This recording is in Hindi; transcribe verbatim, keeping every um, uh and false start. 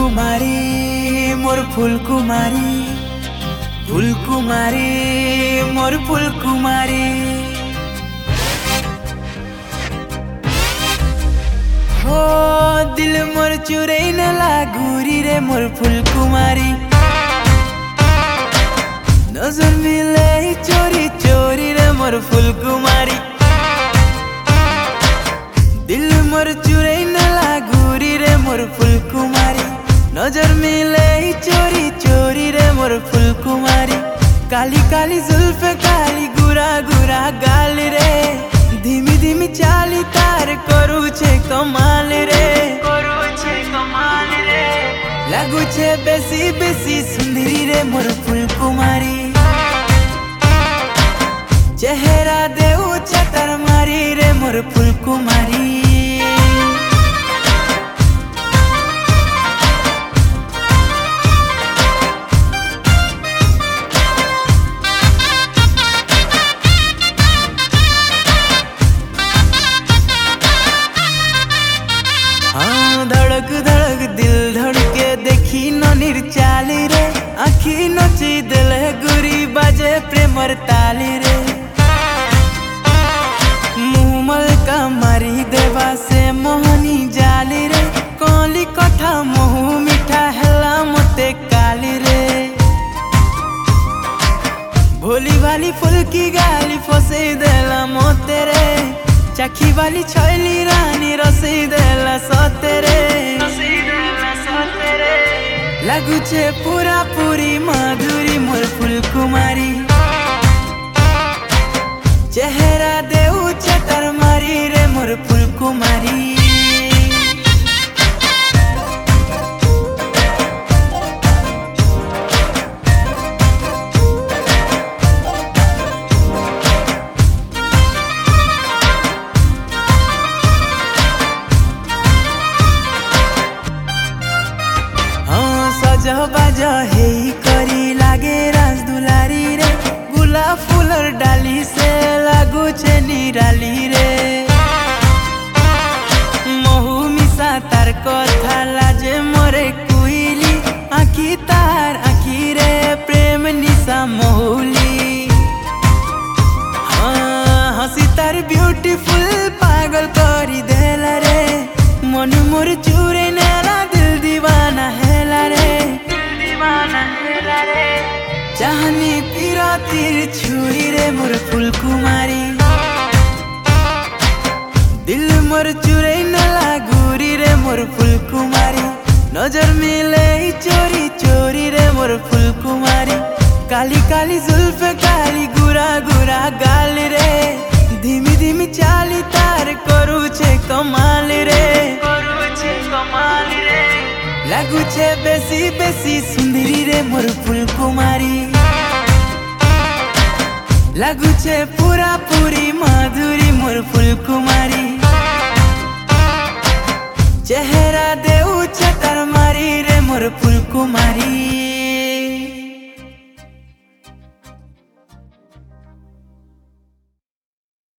कुमारी मोर फूल कुमारी, फूल कुमारी मोर फूल कुमारी। हो दिल मोर चुरई न लागूरी रे मोर फूल कुमारी। नजर मिले चोरी चोरी रे मोर फूल कुमारी। दिल मोर चुरई न लागूरी रे मोर फूल कुमारी। नजर मिले चोरी चोरी रे मोर फूल कुमारी। काली काली जुल्फ काली गुरा गुरा गाल रे, धीमी धीमी चाली तार करू छे कमाल रे, करू छे कमाल रे। लागू छे बेसी बेसी सुंदरी रे मोर फूल कुमारी। चेहरा देऊ छतर मारी रे मोर फूल कुमारी। धड़क धड़क दिल धड़के देखी ननीर चाली रे, आखी नची दिल गुरी बाजे प्रेमर ताली रे। मुहमल का मारी देवा से मोहनी जाली रे, कली कथा मुहु मिठा हेला मते काली रे। भोली वाली फूल की गाली फसे देला मोते रे, चाखी वाली छैली रानी रसी देला सतेरे। लागू छे पूरा पूरी माधुरी मोर फूल कुमारी। चेहरा देऊ छतर मारी रे मोर फूल कुमारी। सजह बाजह हे करी लागे राज दुलारी रे, गुलाब फूलर डाली से लागू छे निराली रे। महू मिसा तार कथा लाजे मोरे कुइली, आखी तार आखी रे प्रेम निशा महुली। हाँ हसी तार ब्यूटीफुल पागल करी देला रे, मन मोर चूरे नेला दिल दीवाना हेला रे। चाहनी पीरा तीर छुरी रे मोर फूल कुमारी। दिल मोर चुरई न लागूरी रे मोर फूल कुमारी। नजर मिले चोरी चोरी रे मोर फूल कुमारी। काली काली जुल्फ काली गुरा गुरा गाल रे, धीमी धीमी चाली तार करू छे कमाल रे, करू छे कमाल रे। लागू छे बेसी बेसी सुंदरी रे मोर फूल कुमारी। लागू छे पूरा पूरी माधुरी मोर फूल कुमारी। चेहरा देऊ छतर मारी रे मोर फूल कुमारी।